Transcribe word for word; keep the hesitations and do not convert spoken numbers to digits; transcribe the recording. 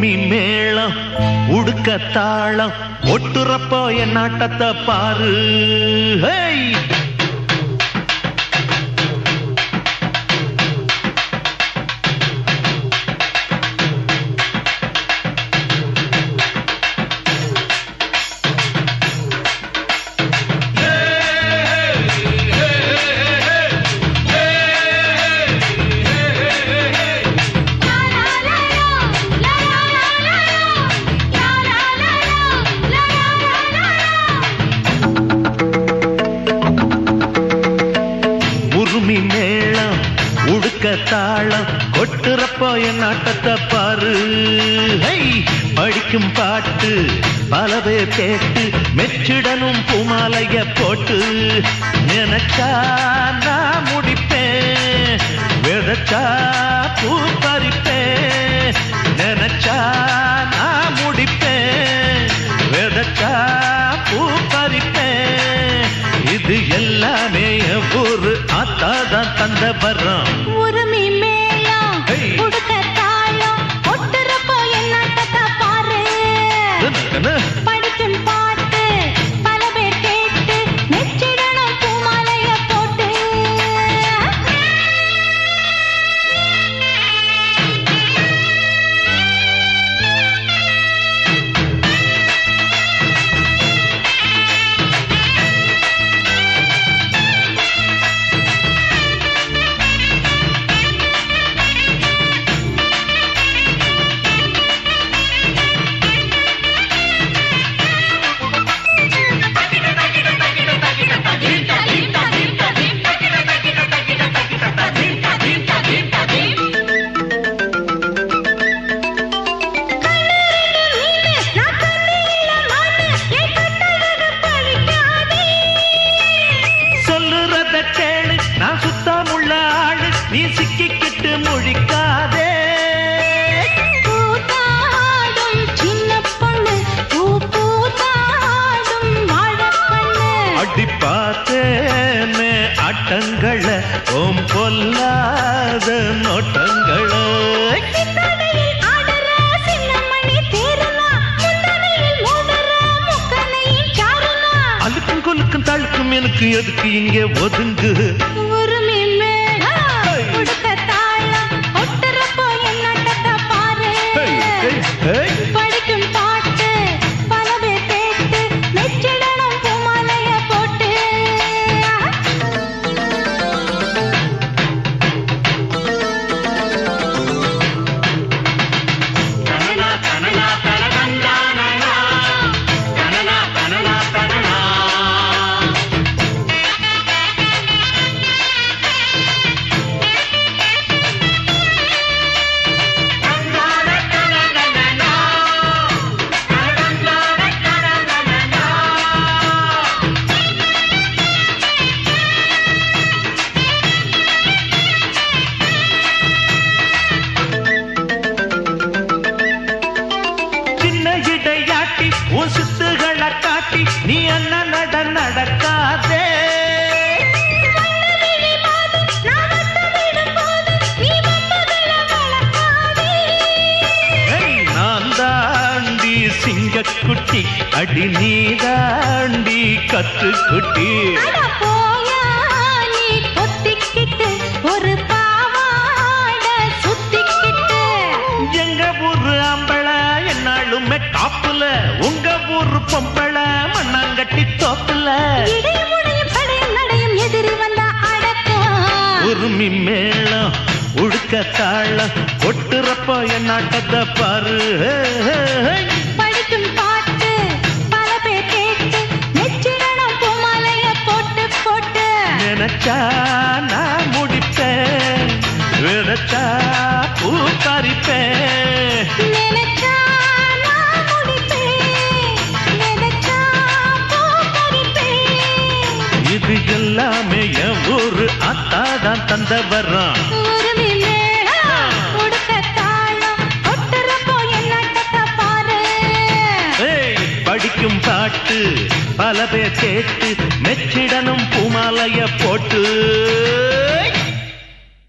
உருமி மேளம் உடுக்க தாளம் ஒட்டுறப்போ என் நாட்டத்தை பாரு. உருமி மேளம் உடுக்க தாளம் கொட்டுறப்போ என் நாட்டத்தை பாரு. படிக்கும் பாட்டு பல பேர் கேட்டு மெச்சிடனும் பூமாலைய போட்டு நினைச்சா நான் முடிப்பேன், விதைச்சா பூ பறிப்பேன். நினைச்சா நான் முடிப்பேன், விதைச்சா பூ பறிப்பேன். இது எல்லாமே ஒரு ஆத்தாதான் தந்த வரம். உருமி மேளம் உடுக்க தாளம் ஒட்டுறப்போ என் நாட்டத்தை பாரு. படிக்கும் பாட்டு பல பேர் கேட்டு மெச்சிடனும் பூமாலைய போட்டு. நான் சுத்தமுள்ள ஆளு, நீ சிக்கிக்கிட்டு முழிக்காதே. பூத்தாடும் சின்ன பொண்ணு பூ பூத்தாடும் வாழப்பண்ணு. அடி பார்த்தேனே ஆட்டங்கள ஓம் பொல்லாத நோட்டங்கள. அழுக்கும் கொலுக்கும் தழுக்கும் எனக்கு எதுக்கு இங்கே ஒதுங்கு. உருமி மேளம் உடுக்க தாளம் ஒட்டுறப்போ என் நாட்டத்தை பாரு. படிக்கும் பாட்டு பல பேர் கேட்டு மெச்சிடனும் பூமாலைய போட்டு. உன் சித்துகளை காட்டி நீ என்ன நட நடக்காதே. நான் தாண்டி சிங்கக்குட்டி, அடி நீ தாண்டி கத்துக்குட்டி. ஒரு பாவாட சுத்திக்கிட்டு எங்க ஊரு அம்பள என்னாலுமே காப்புல, உங்க ஊரு பொம்பள மண்ணாங்கட்டி தோப்புல. எதிரி வந்தா அடக்கம். உருமி மேளம் உடுக்க தாளம் ஒட்டுறப்போ என் நாட்டத்தை பாரு. படிக்கும் பாட்டு பல பேர் கேட்டு மெச்சிடனும் பூமாலைய போட்டு போட்டு. நினைச்சா நான் முடிப்பேன், விதைச்சா பூ பறிப்பேன். நினைச்சா நான் முடிப்பேன், விதைச்சா பூ பறிப்பேன். இது எல்லாமே என் ஊரு அத்தாதான் தந்த வரம். உருமி மேளம் உடுக்க தாளம் ஒட்டுறப்போ என் நாட்டத்தை பாரு. படிக்கும் பாட்டு பல பேர் கேட்டு மெச்சிடனும் பூமாலைய போட்டு.